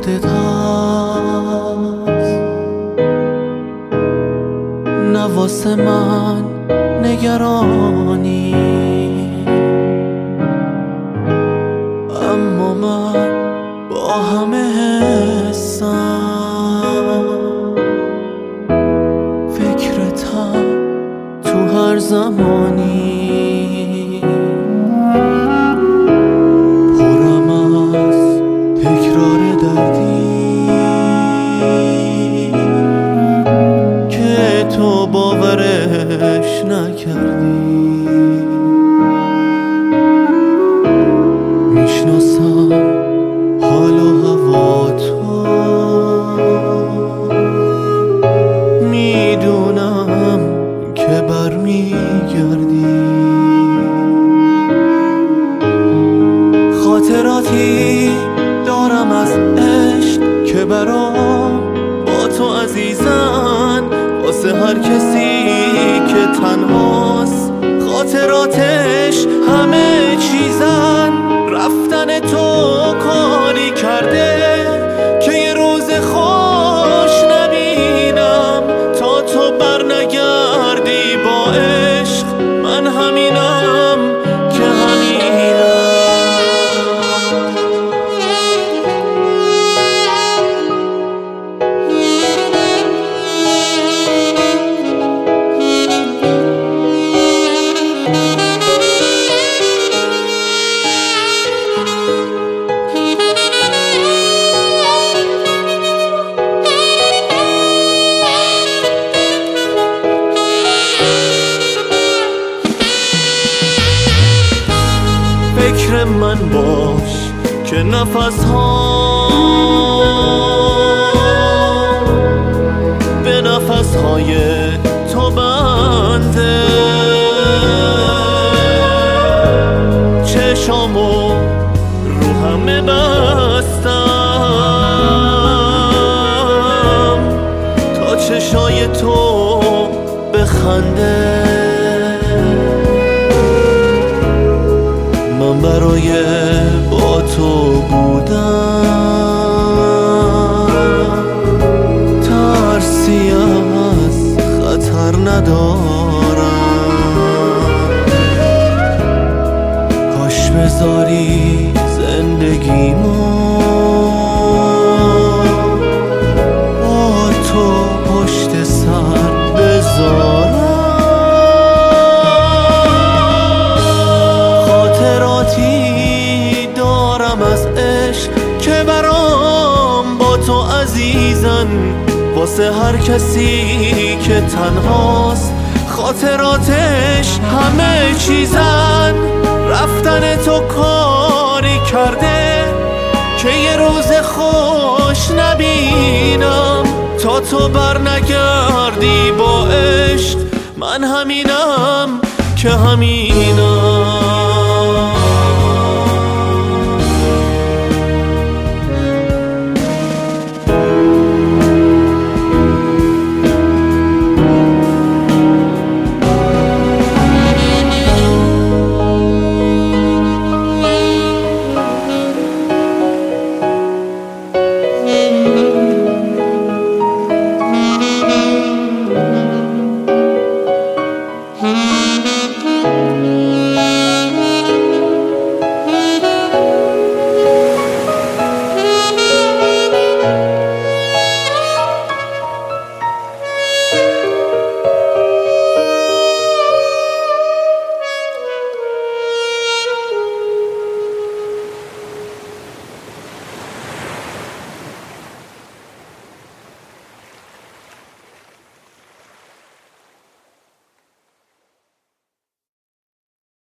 خودت هست، نه واسه من نگرانی، اما من با همه حسم فکرتم تو هر زمانی. پرم از تکرار دردی که تو باورش نکردی. میشناسم حال و هوا تو، میدونم که برمیگردی. خاطراتی دارم از عشق که برام با تو عزیزن، واسه هر کسی که تنهاست خاطراتش همه چیزن. رفتن تو کاری کرده که یه روز خوش نبینم، تا تو برنگردی با عشق. من همینم که همینم. فکر من باش که نفس ها به نفس های تو بنده. چشامو رو همه بستم تا چشای تو بخنده. من برای با تو بودم، ترسی از خطر ندارم. کاش بذاری زندگیمو با تو پشت سر بذارم. دارم از عشق که برام با تو عزیزن، واسه هر کسی که تنهاست خاطراتش همه چیزن. رفتن تو کاری کرده که یه روز خوش نبینم، تا تو برنگردی با عشق. من همینم که همینم.